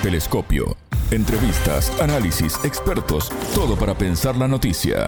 Telescopio. Entrevistas, análisis, expertos, todo para pensar la noticia.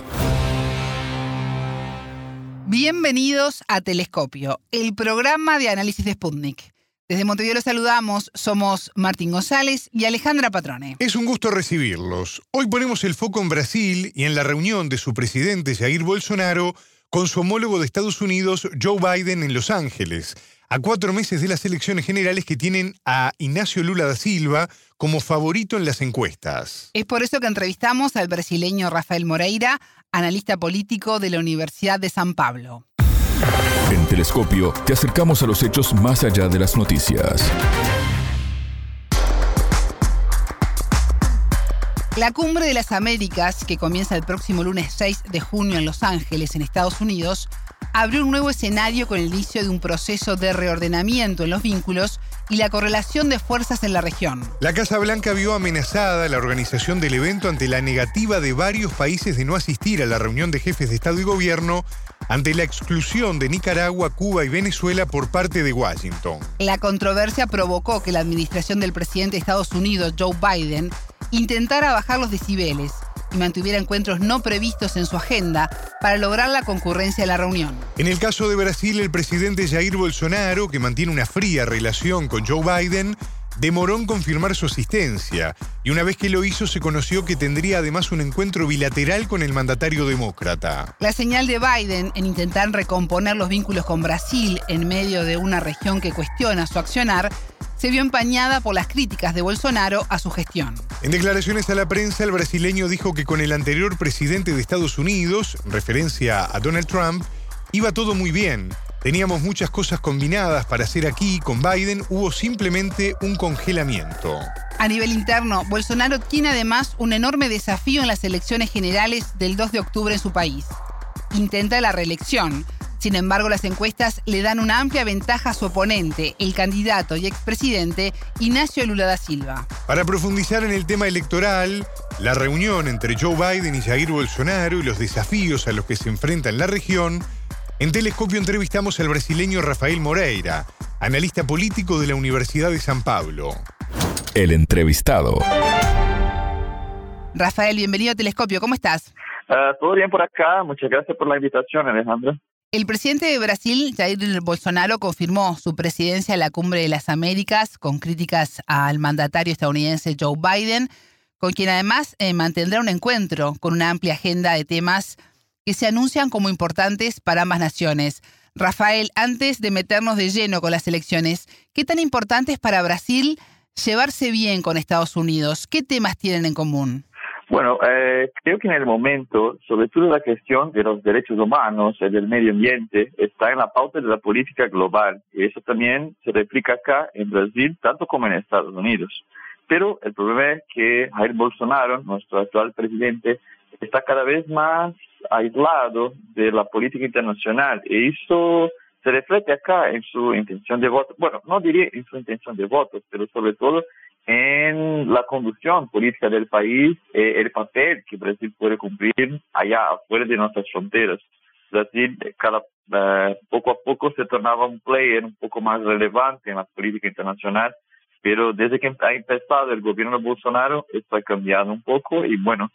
Bienvenidos a Telescopio, el programa de análisis de Sputnik. Desde Montevideo los saludamos, somos Martín González y Alejandra Patrone. Es un gusto recibirlos. Hoy ponemos el foco en Brasil y en la reunión de su presidente Jair Bolsonaro con su homólogo de Estados Unidos, Joe Biden, en Los Ángeles, a 4 meses de las elecciones generales que tienen a Inácio Lula da Silva como favorito en las encuestas. Es por eso que entrevistamos al brasileño Rafael Moreira, analista político de la Universidad de San Pablo. En Telescopio te acercamos a los hechos más allá de las noticias. La Cumbre de las Américas, que comienza el próximo lunes 6 de junio en Los Ángeles, en Estados Unidos, abrió un nuevo escenario con el inicio de un proceso de reordenamiento en los vínculos y la correlación de fuerzas en la región. La Casa Blanca vio amenazada la organización del evento ante la negativa de varios países de no asistir a la reunión de jefes de Estado y Gobierno ante la exclusión de Nicaragua, Cuba y Venezuela por parte de Washington. La controversia provocó que la administración del presidente de Estados Unidos, Joe Biden, intentara bajar los decibeles y mantuviera encuentros no previstos en su agenda para lograr la concurrencia de la reunión. En el caso de Brasil, el presidente Jair Bolsonaro, que mantiene una fría relación con Joe Biden, demoró en confirmar su asistencia, y una vez que lo hizo se conoció que tendría además un encuentro bilateral con el mandatario demócrata. La señal de Biden en intentar recomponer los vínculos con Brasil en medio de una región que cuestiona su accionar se vio empañada por las críticas de Bolsonaro a su gestión. En declaraciones a la prensa, el brasileño dijo que con el anterior presidente de Estados Unidos, en referencia a Donald Trump, iba todo muy bien. Teníamos muchas cosas combinadas para hacer aquí. Con Biden hubo simplemente un congelamiento. A nivel interno, Bolsonaro tiene además un enorme desafío en las elecciones generales del 2 de octubre en su país. Intenta la reelección. Sin embargo, las encuestas le dan una amplia ventaja a su oponente, el candidato y expresidente Inácio Lula da Silva. Para profundizar en el tema electoral, la reunión entre Joe Biden y Jair Bolsonaro y los desafíos a los que se enfrenta en la región, en Telescopio entrevistamos al brasileño Rafael Moreira, analista político de la Universidad de San Pablo. El entrevistado. Rafael, bienvenido a Telescopio, ¿cómo estás? Todo bien por acá, muchas gracias por la invitación, Alejandra. El presidente de Brasil, Jair Bolsonaro, confirmó su presidencia en la Cumbre de las Américas con críticas al mandatario estadounidense Joe Biden, con quien además mantendrá un encuentro con una amplia agenda de temas que se anuncian como importantes para ambas naciones. Rafael, antes de meternos de lleno con las elecciones, ¿qué tan importante es para Brasil llevarse bien con Estados Unidos? ¿Qué temas tienen en común? Bueno, creo que en el momento, sobre todo la cuestión de los derechos humanos y del medio ambiente, está en la pauta de la política global. Y eso también se replica acá en Brasil, tanto como en Estados Unidos. Pero el problema es que Jair Bolsonaro, nuestro actual presidente, está cada vez más aislado de la política internacional. Y eso se refleja acá en su intención de voto. Bueno, no diría en su intención de voto, pero sobre todo en la conducción política del país, el papel que Brasil puede cumplir allá afuera de nuestras fronteras. Brasil poco a poco se tornaba un player un poco más relevante en la política internacional, pero desde que ha empezado el gobierno de Bolsonaro esto ha cambiado un poco y bueno,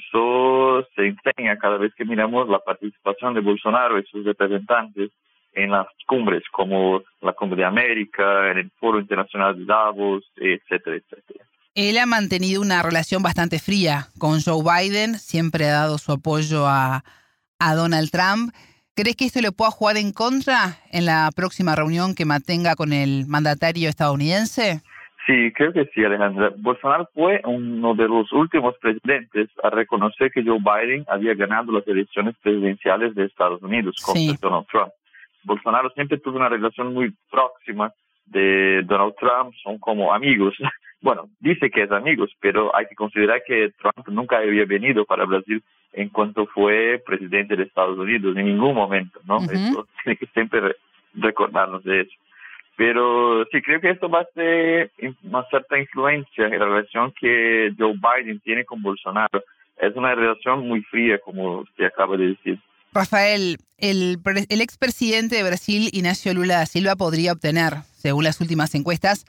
eso se enseña cada vez que miramos la participación de Bolsonaro y sus representantes en las cumbres, como la Cumbre de América, en el Foro Internacional de Davos, etcétera, etcétera. Él ha mantenido una relación bastante fría con Joe Biden, siempre ha dado su apoyo a Donald Trump. ¿Crees que esto le pueda jugar en contra en la próxima reunión que mantenga con el mandatario estadounidense? Sí, creo que sí, Alejandra. Bolsonaro fue uno de los últimos presidentes a reconocer que Joe Biden había ganado las elecciones presidenciales de Estados Unidos contra Donald Trump. Bolsonaro siempre tuvo una relación muy próxima de Donald Trump, son como amigos. Bueno, dice que es amigos, pero hay que considerar que Trump nunca había venido para Brasil en cuanto fue presidente de Estados Unidos, en ningún momento, ¿no? Eso tiene que siempre recordarnos de eso. Pero sí, creo que esto va a ser una cierta influencia en la relación que Joe Biden tiene con Bolsonaro. Es una relación muy fría, como usted acaba de decir. Rafael, el expresidente de Brasil, Inácio Lula da Silva, podría obtener, según las últimas encuestas,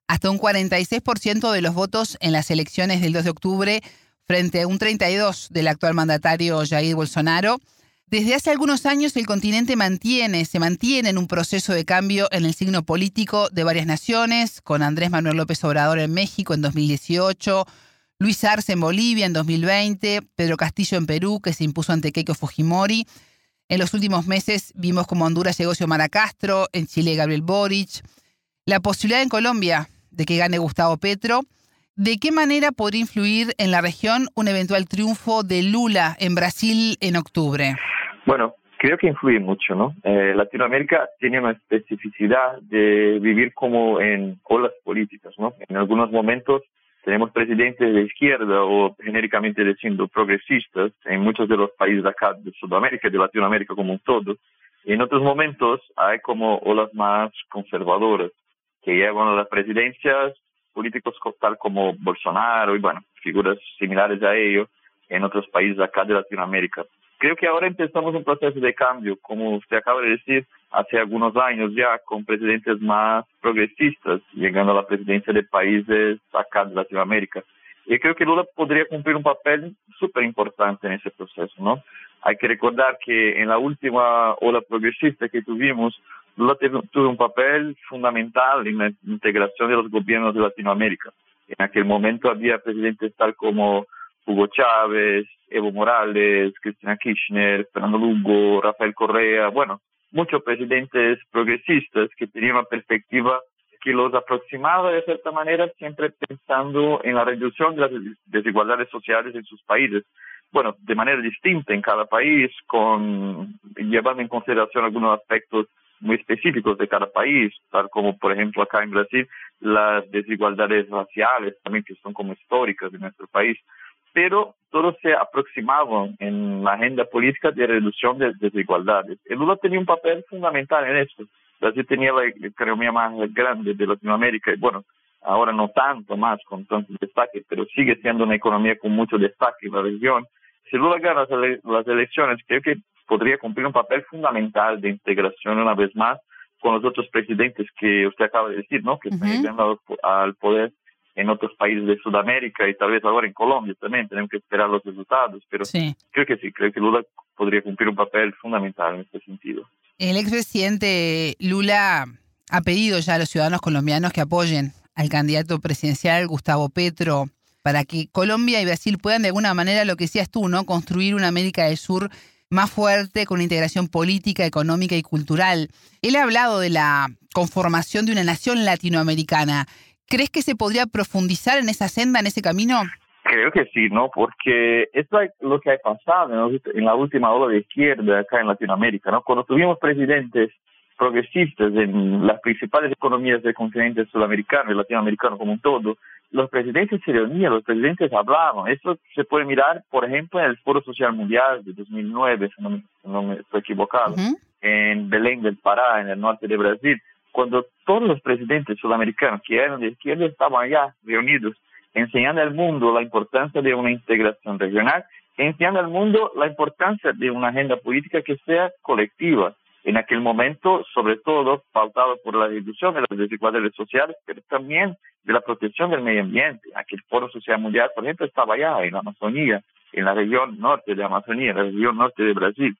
hasta un 46% de los votos en las elecciones del 2 de octubre frente a un 32% del actual mandatario Jair Bolsonaro. Desde hace algunos años el continente se mantiene en un proceso de cambio en el signo político de varias naciones, con Andrés Manuel López Obrador en México en 2018, Luis Arce en Bolivia en 2020, Pedro Castillo en Perú, que se impuso ante Keiko Fujimori. En los últimos meses vimos como Honduras llegó Xiomara Castro, en Chile Gabriel Boric. La posibilidad en Colombia de que gane Gustavo Petro. ¿De qué manera podría influir en la región un eventual triunfo de Lula en Brasil en octubre? Bueno, creo que influye mucho, ¿no? Latinoamérica tiene una especificidad de vivir como en olas políticas, ¿no? En algunos momentos tenemos presidentes de izquierda o genéricamente diciendo progresistas en muchos de los países de acá de Sudamérica y de Latinoamérica como un todo. Y en otros momentos hay como olas más conservadoras que llevan a las presidencias políticos tal como Bolsonaro y, bueno, figuras similares a ello en otros países de acá de Latinoamérica. Creo que ahora empezamos un proceso de cambio, como usted acaba de decir, hace algunos años ya, con presidentes más progresistas, llegando a la presidencia de países acá de Latinoamérica. Y creo que Lula podría cumplir un papel súper importante en ese proceso, ¿no? Hay que recordar que en la última ola progresista que tuvimos, Lula tuvo un papel fundamental en la integración de los gobiernos de Latinoamérica. En aquel momento había presidentes tal como Hugo Chávez, Evo Morales, Cristina Kirchner, Fernando Lugo, Rafael Correa, bueno, muchos presidentes progresistas que tenían una perspectiva que los aproximaba de cierta manera, siempre pensando en la reducción de las desigualdades sociales en sus países. Bueno, de manera distinta en cada país, llevando en consideración algunos aspectos muy específicos de cada país, tal como, por ejemplo, acá en Brasil, las desigualdades raciales también que son como históricas de nuestro país. Pero todos se aproximaban en la agenda política de reducción de desigualdades. El Lula tenía un papel fundamental en eso. Brasil tenía la economía más grande de Latinoamérica y, bueno, ahora no tanto más con tanto destaque, pero sigue siendo una economía con mucho destaque en la región. Si Lula gana las elecciones, creo que podría cumplir un papel fundamental de integración una vez más con los otros presidentes que usted acaba de decir, ¿no? Que están llegando al poder en otros países de Sudamérica y tal vez ahora en Colombia también. Tenemos que esperar los resultados, pero sí, creo que Lula podría cumplir un papel fundamental en este sentido. El expresidente Lula ha pedido ya a los ciudadanos colombianos que apoyen al candidato presidencial Gustavo Petro para que Colombia y Brasil puedan de alguna manera, lo que decías tú, ¿no?, construir una América del Sur más fuerte, con una integración política, económica y cultural. Él ha hablado de la conformación de una nación latinoamericana. ¿Crees que se podría profundizar en esa senda, en ese camino? Creo que sí, ¿no? Porque esto es lo que ha pasado en la última ola de izquierda acá en Latinoamérica, ¿no? Cuando tuvimos presidentes progresistas en las principales economías del continente sudamericano y latinoamericano como un todo, los presidentes se reunían, los presidentes hablaban. Esto se puede mirar, por ejemplo, en el Foro Social Mundial de 2009, si no me estoy equivocado, en Belém del Pará, en el norte de Brasil, cuando todos los presidentes sudamericanos que eran de izquierda estaban allá reunidos, enseñando al mundo la importancia de una integración regional, enseñando al mundo la importancia de una agenda política que sea colectiva. En aquel momento, sobre todo, pautado por la reducción de las desigualdades sociales, pero también de la protección del medio ambiente. Aquel Foro Social Mundial, por ejemplo, estaba allá en la Amazonía, en la región norte de Amazonía, en la región norte de Brasil.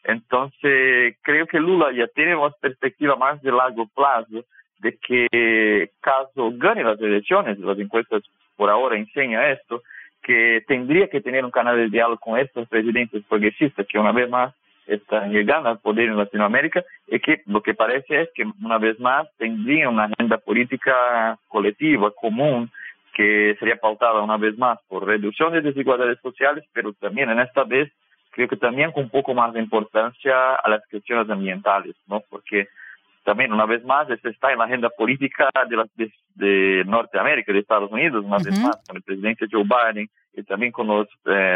Entonces, creo que Lula ya tiene una perspectiva más de largo plazo de que, caso gane las elecciones, las encuestas por ahora enseñan esto, que tendría que tener un canal de diálogo con estos presidentes progresistas que una vez más están llegando al poder en Latinoamérica y que lo que parece es que una vez más tendría una agenda política colectiva, común, que sería pautada una vez más por reducción de desigualdades sociales, pero también en esta vez creo que también con un poco más de importancia a las cuestiones ambientales, ¿no? Porque también una vez más está en la agenda política de Norteamérica, de Estados Unidos, una vez más con el presidente Joe Biden y también con los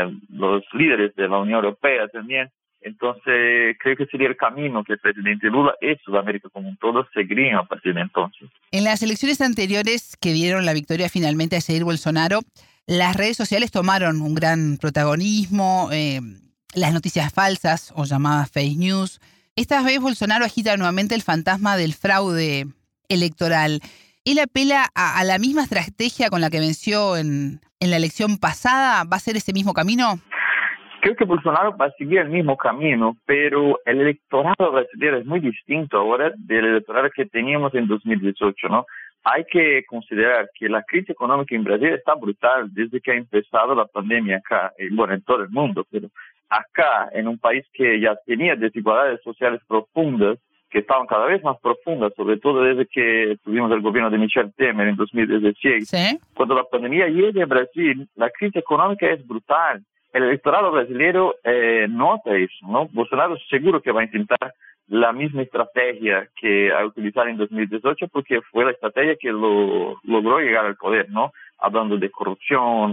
líderes de la Unión Europea también. Entonces, creo que sería el camino que el presidente Lula y Sudamérica como un todo seguirían a partir de entonces. En las elecciones anteriores que dieron la victoria finalmente a Jair Bolsonaro, las redes sociales tomaron un gran protagonismo, las noticias falsas o llamadas fake news. Esta vez Bolsonaro agita nuevamente el fantasma del fraude electoral. Él apela a la misma estrategia con la que venció en la elección pasada. ¿Va a ser ese mismo camino? Creo que Bolsonaro va a seguir el mismo camino, pero el electorado brasileño es muy distinto ahora del electorado que teníamos en 2018, ¿no? Hay que considerar que la crisis económica en Brasil está brutal desde que ha empezado la pandemia acá, bueno, en todo el mundo, pero acá, en un país que ya tenía desigualdades sociales profundas, que estaban cada vez más profundas, sobre todo desde que tuvimos el gobierno de Michel Temer en 2016. ¿Sí? Cuando la pandemia llega a Brasil, la crisis económica es brutal. El electorado brasileño nota eso, ¿no? Bolsonaro seguro que va a intentar la misma estrategia que ha utilizado en 2018 porque fue la estrategia que lo logró llegar al poder, ¿no? Hablando de corrupción,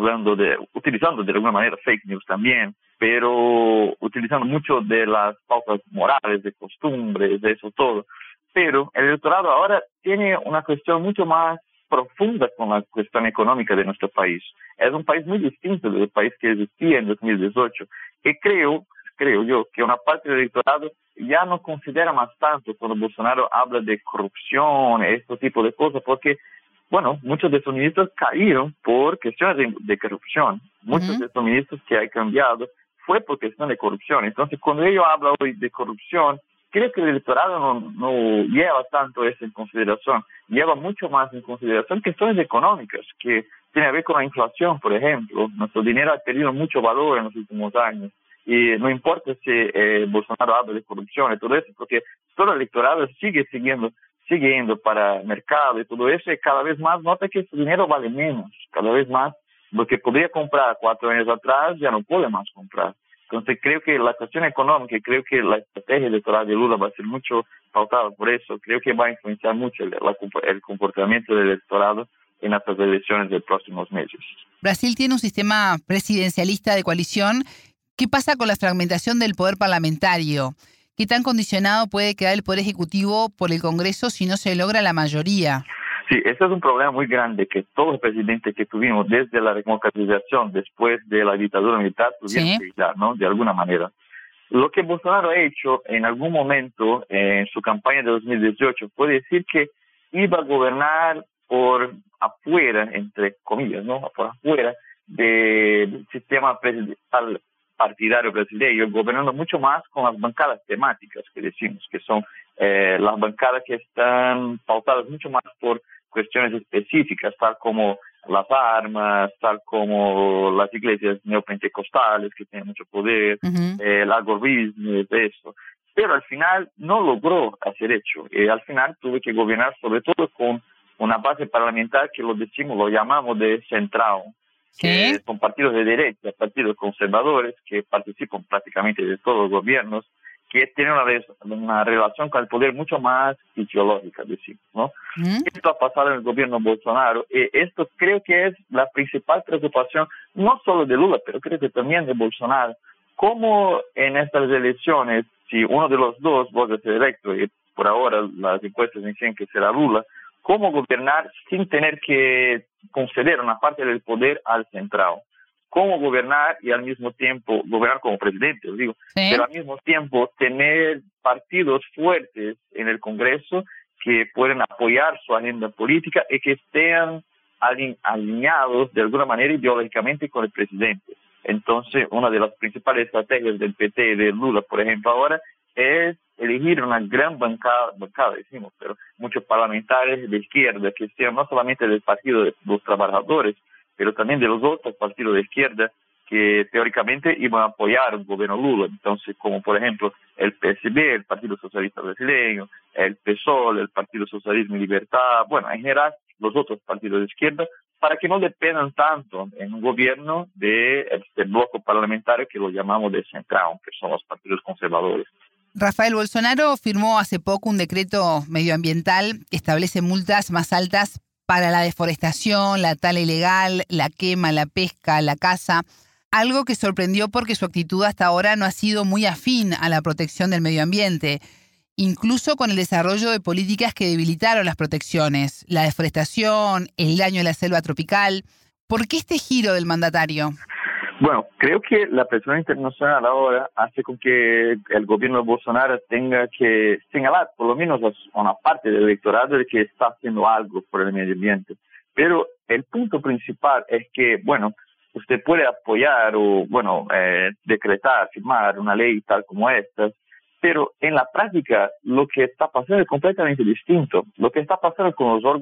utilizando de alguna manera fake news también, pero utilizando mucho de las pautas morales, de costumbres, de eso todo. Pero el electorado ahora tiene una cuestión mucho más profunda con la cuestión económica de nuestro país. Es un país muy distinto del país que existía en 2018. Y creo yo que una parte del electorado ya no considera más tanto cuando Bolsonaro habla de corrupción, este tipo de cosas, porque, bueno, muchos de esos ministros cayeron por cuestiones de corrupción. Muchos de esos ministros que han cambiado fue por cuestión de corrupción. Entonces, cuando ellos hablan hoy de corrupción, creo que el electorado no lleva tanto eso en consideración, lleva mucho más en consideración cuestiones económicas que tienen a ver con la inflación, por ejemplo. Nuestro dinero ha perdido mucho valor en los últimos años y no importa si Bolsonaro habla de corrupción y todo eso, porque todo el electorado sigue siguiendo para el mercado y todo eso, y cada vez más nota que su dinero vale menos, cada vez más lo que podría comprar 4 años atrás ya no puede más comprar. Entonces creo que la cuestión económica, creo que la estrategia electoral de Lula va a ser mucho pautada por eso. Creo que va a influenciar mucho el comportamiento del electorado en las elecciones de los próximos meses. Brasil tiene un sistema presidencialista de coalición. ¿Qué pasa con la fragmentación del poder parlamentario? ¿Qué tan condicionado puede quedar el poder ejecutivo por el Congreso si no se logra la mayoría? Sí, ese es un problema muy grande que todos los presidentes que tuvimos desde la democratización, después de la dictadura militar, tuvieron que dar, ¿no? De alguna manera. Lo que Bolsonaro ha hecho en algún momento en su campaña de 2018 fue decir que iba a gobernar por afuera, entre comillas, ¿no? Por afuera del sistema presidencial partidario brasileño, gobernando mucho más con las bancadas temáticas que decimos, que son las bancadas que están pautadas mucho más por cuestiones específicas, tal como las armas, tal como las iglesias neopentecostales que tienen mucho poder, el algoritmo, eso. Pero al final no logró hacer eso. Al final tuvo que gobernar sobre todo con una base parlamentar que lo llamamos de central, que son partidos de derecha, partidos conservadores que participan prácticamente de todos los gobiernos, que tienen una relación con el poder mucho más ideológica, decimos, ¿no? Esto ha pasado en el gobierno Bolsonaro, y esto creo que es la principal preocupación, no solo de Lula, pero creo que también de Bolsonaro. Cómo en estas elecciones, si uno de los dos va a ser electo, y por ahora las encuestas dicen que será Lula, cómo gobernar sin tener que conceder una parte del poder al central. Cómo gobernar y al mismo tiempo, gobernar como presidente, digo, pero al mismo tiempo tener partidos fuertes en el Congreso que pueden apoyar su agenda política y que estén alineados de alguna manera ideológicamente con el presidente. Entonces, una de las principales estrategias del PT y de Lula, por ejemplo, ahora es elegir una gran bancada decimos, pero muchos parlamentarios de izquierda que sean no solamente del Partido de los Trabajadores, pero también de los otros partidos de izquierda que teóricamente iban a apoyar el gobierno Lula. Entonces, como por ejemplo el PSB, el Partido Socialista Brasileño, el PSOL, el Partido Socialismo y Libertad, bueno, en general los otros partidos de izquierda, para que no dependan tanto en un gobierno de este bloque parlamentario que lo llamamos de central, que son los partidos conservadores. Rafael, Bolsonaro firmó hace poco un decreto medioambiental que establece multas más altas para la deforestación, la tala ilegal, la quema, la pesca, la caza, algo que sorprendió porque su actitud hasta ahora no ha sido muy afín a la protección del medio ambiente, incluso con el desarrollo de políticas que debilitaron las protecciones, la deforestación, el daño a la selva tropical. ¿Por qué este giro del mandatario? Bueno, creo que la presión internacional ahora hace con que el gobierno de Bolsonaro tenga que señalar, por lo menos a una parte del electorado, de que está haciendo algo por el medio ambiente. Pero el punto principal es que, bueno, usted puede apoyar o, bueno, decretar, firmar una ley tal como esta, pero en la práctica lo que está pasando es completamente distinto. Lo que está pasando con los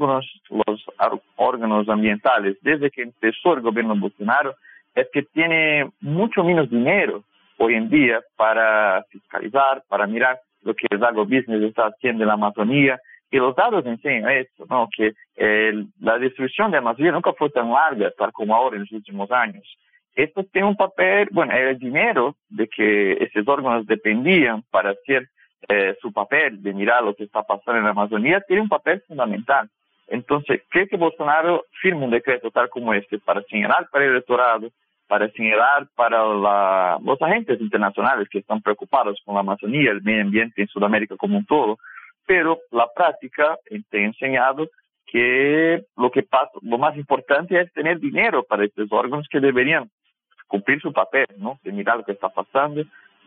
órganos ambientales desde que empezó el gobierno Bolsonaro es que tiene mucho menos dinero hoy en día para fiscalizar, para mirar lo que el agrobusiness está haciendo en la Amazonía. Y los datos enseñan esto, ¿no? Que la destrucción de la Amazonía nunca fue tan larga, tal como ahora en los últimos años. Esto tiene un papel, bueno, el dinero de que esos órganos dependían para hacer su papel de mirar lo que está pasando en la Amazonía, tiene un papel fundamental. Entonces, creo que Bolsonaro firma un decreto tal como este para señalar para el electorado, para señalar para los agentes internacionales que están preocupados con la Amazonía, el medio ambiente en Sudamérica como un todo, pero la práctica te ha enseñado que lo más importante es tener dinero para estos órganos que deberían cumplir su papel, ¿no? De mirar lo que está pasando,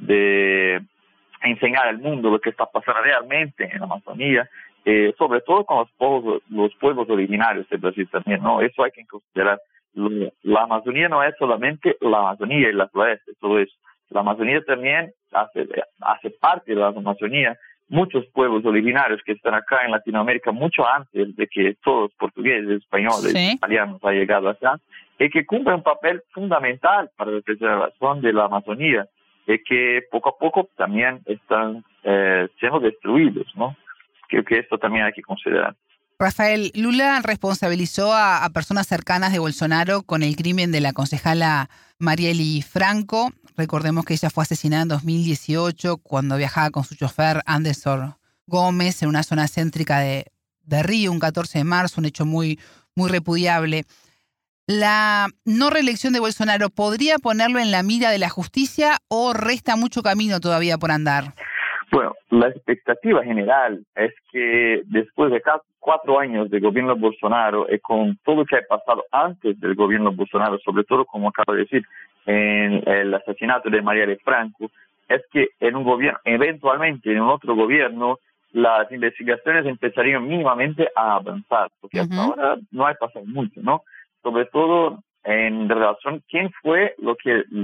de enseñar al mundo lo que está pasando realmente en la Amazonía, sobre todo con los pueblos originarios de Brasil también, ¿no? Eso hay que considerar. La Amazonía no es solamente la Amazonía y la floresta, todo eso. La Amazonía también hace parte de la Amazonía muchos pueblos originarios que están acá en Latinoamérica mucho antes de que todos los portugueses, españoles, italianos hayan llegado acá, y que cumplen un papel fundamental para la preservación de la Amazonía, y que poco a poco también están siendo destruidos, ¿no? Creo que esto también hay que considerar. Rafael, Lula responsabilizó a personas cercanas de Bolsonaro con el crimen de la concejala Marielle Franco. Recordemos que ella fue asesinada en 2018 cuando viajaba con su chofer Anderson Gómez en una zona céntrica de Río, un 14 de marzo, un hecho muy, muy repudiable. ¿La no reelección de Bolsonaro podría ponerlo en la mira de la justicia o resta mucho camino todavía por andar? Bueno, la expectativa general es que después de 4 años de gobierno Bolsonaro y con todo lo que ha pasado antes del gobierno Bolsonaro, sobre todo, como acabo de decir, en el asesinato de Marielle Franco, es que en un gobierno, eventualmente en un otro gobierno, las investigaciones empezarían mínimamente a avanzar, porque hasta ahora no ha pasado mucho, ¿no? Sobre todo en relación a quién fue los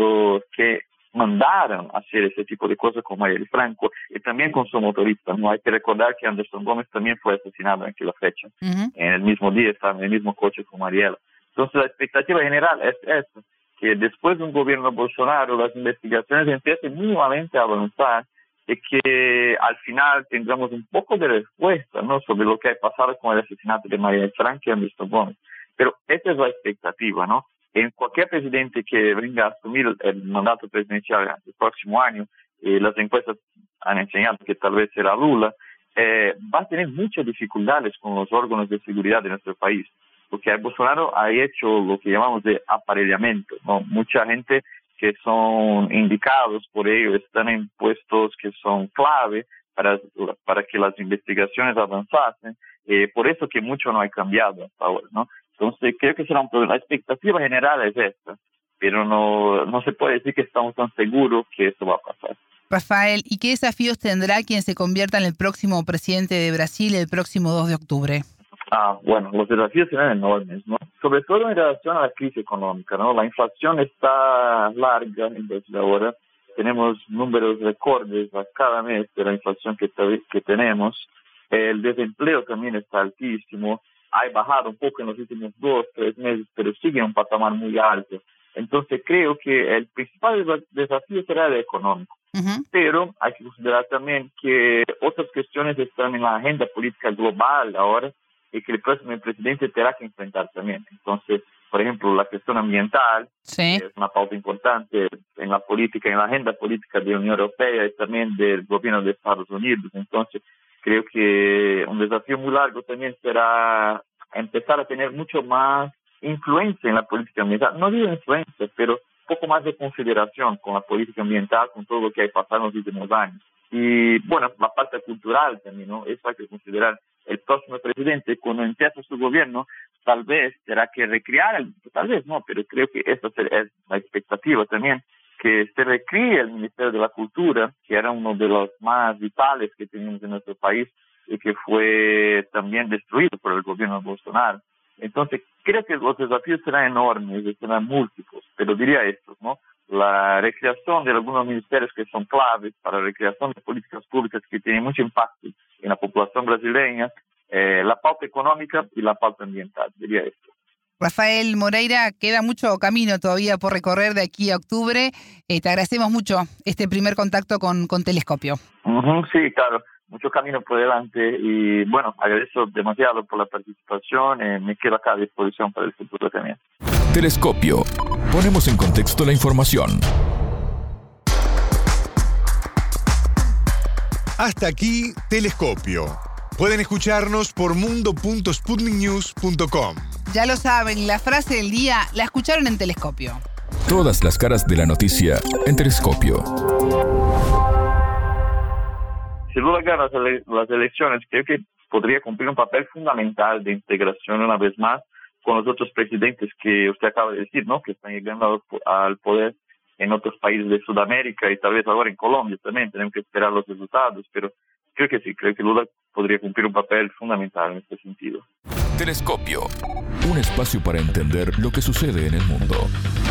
que mandaron a hacer ese tipo de cosas con Marielle Franco y también con su motorista, ¿no? Hay que recordar que Anderson Gómez también fue asesinado en aquella fecha. En el mismo día estaba en el mismo coche con Marielle. Entonces la expectativa general es esta, que después de un gobierno Bolsonaro las investigaciones empiecen mínimamente a avanzar y que al final tengamos un poco de respuesta, ¿no? Sobre lo que ha pasado con el asesinato de Marielle Franco y Anderson Gómez. Pero esa es la expectativa, ¿no? En cualquier presidente que venga a asumir el mandato presidencial el próximo año, las encuestas han enseñado que tal vez será Lula, va a tener muchas dificultades con los órganos de seguridad de nuestro país, porque Bolsonaro ha hecho lo que llamamos de aparellamiento, ¿no? Mucha gente que son indicados por ellos están en puestos que son clave para que las investigaciones avancen, por eso que mucho no ha cambiado hasta ahora, ¿no? Entonces creo que será un problema. La expectativa general es esta, pero no se puede decir que estamos tan seguros que esto va a pasar. Rafael, ¿y qué desafíos tendrá quien se convierta en el próximo presidente de Brasil el próximo 2 de octubre? Bueno, los desafíos serán enormes, ¿no? Sobre todo en relación a la crisis económica, ¿no? La inflación está larga en Brasil ahora. Tenemos números recordes a cada mes de la inflación que tenemos. El desempleo también está altísimo. Ha bajado un poco en los últimos 2-3 meses, pero sigue en un patamar muy alto. Entonces creo que el principal desafío será el económico. Pero hay que considerar también que otras cuestiones están en la agenda política global ahora y que el próximo presidente tendrá que enfrentar también. Entonces, por ejemplo, la cuestión ambiental es una pauta importante en la política, en la agenda política de la Unión Europea y también del gobierno de Estados Unidos. Entonces, creo que un desafío muy largo también será empezar a tener mucho más influencia en la política ambiental. No digo influencia, pero un poco más de consideración con la política ambiental, con todo lo que ha pasado en los últimos años. Y bueno, la parte cultural también, ¿no? Eso hay que considerar. el próximo presidente, cuando empieza su gobierno, tal vez tendrá que recrear, tal vez no, pero creo que esa es la expectativa también, que se recríe el Ministerio de la Cultura, que era uno de los más vitales que teníamos en nuestro país y que fue también destruido por el gobierno de Bolsonaro. Entonces, creo que los desafíos serán enormes, serán múltiples, pero diría esto, ¿no? La recreación de algunos ministerios que son claves para la recreación de políticas públicas que tienen mucho impacto en la población brasileña, la pauta económica y la pauta ambiental, diría esto. Rafael Moreira, queda mucho camino todavía por recorrer de aquí a octubre. Te agradecemos mucho este primer contacto con Telescopio. Sí, claro, mucho camino por delante y bueno, agradezco demasiado por la participación. Me quedo acá a disposición para el futuro también. Telescopio. Ponemos en contexto la información. Hasta aquí, Telescopio. Pueden escucharnos por mundo.sputniknews.com. Ya lo saben, la frase del día la escucharon en Telescopio. Todas las caras de la noticia en Telescopio. Si Lula gana las elecciones, creo que podría cumplir un papel fundamental de integración una vez más con los otros presidentes que usted acaba de decir, ¿no? Que están llegando al poder en otros países de Sudamérica y tal vez ahora en Colombia también. Tenemos que esperar los resultados, pero creo que sí, creo que Lula podría cumplir un papel fundamental en este sentido. Telescopio. Un espacio para entender lo que sucede en el mundo.